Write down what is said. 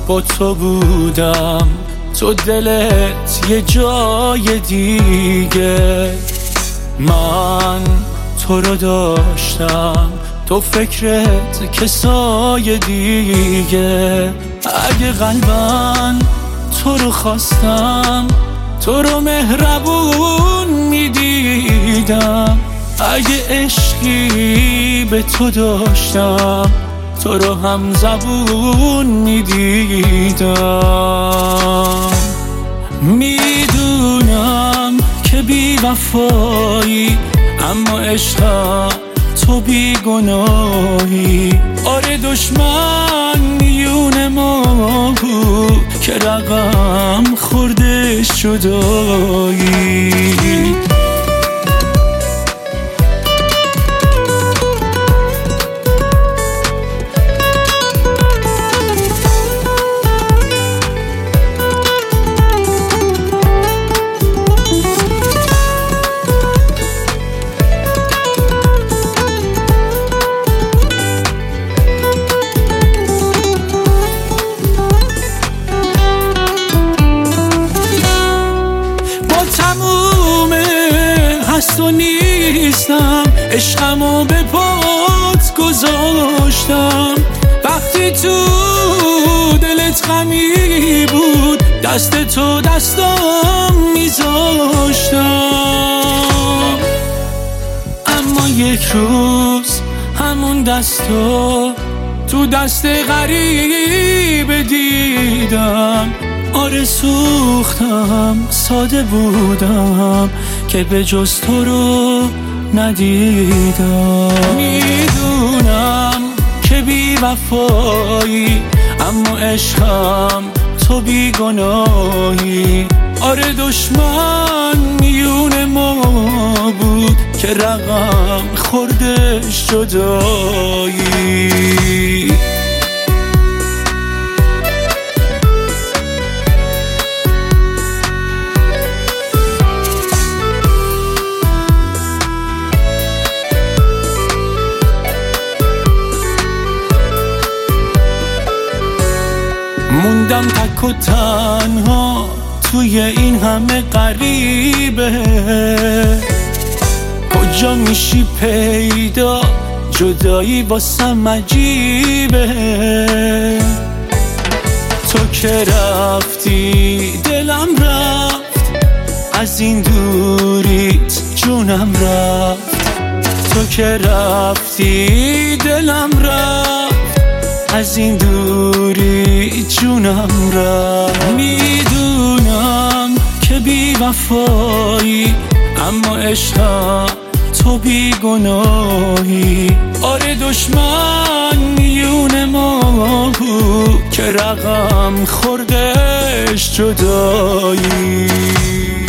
با تو بودم، تو دلت یه جای دیگه. من تو رو داشتم، تو فکرت کسای دیگه. اگه قلبن تو رو خواستم، تو رو مهربون میدیدم. اگه عشقی به تو داشتم، تو رو هم زبون میدیدم. میدونم که بی وفایی، اما عشقم تو بی گناهی. آره دشمن میون ما بود که رقم خوردش جدایی. هست و نیستم، عشقمو به پات گذاشتم. وقتی تو دلت غمی بود، دست تو دستم میذاشتم. اما یک روز همون دستو تو دست غریب دیدم. آره سوختم، ساده بودم که به جز تو رو ندیدم. میدونم که بی وفایی، اما عشقم تو بی گناهی. آره دشمن میون ما بود که رقم خوردش جدایی. موندم تک و تنها توی این همه غریبه. کجا میشی پیدا، جدایی واسم عجیبه. تو که رفتی دلم رفت، از این دوریت جونم رفت. تو که رفتی دلم رفت، از این دوری جونم رفت. میدونم که بی وفایی، اما عشقم تو بی گناهی. آره دشمن میون ما بود که رقم خوردش جدایی.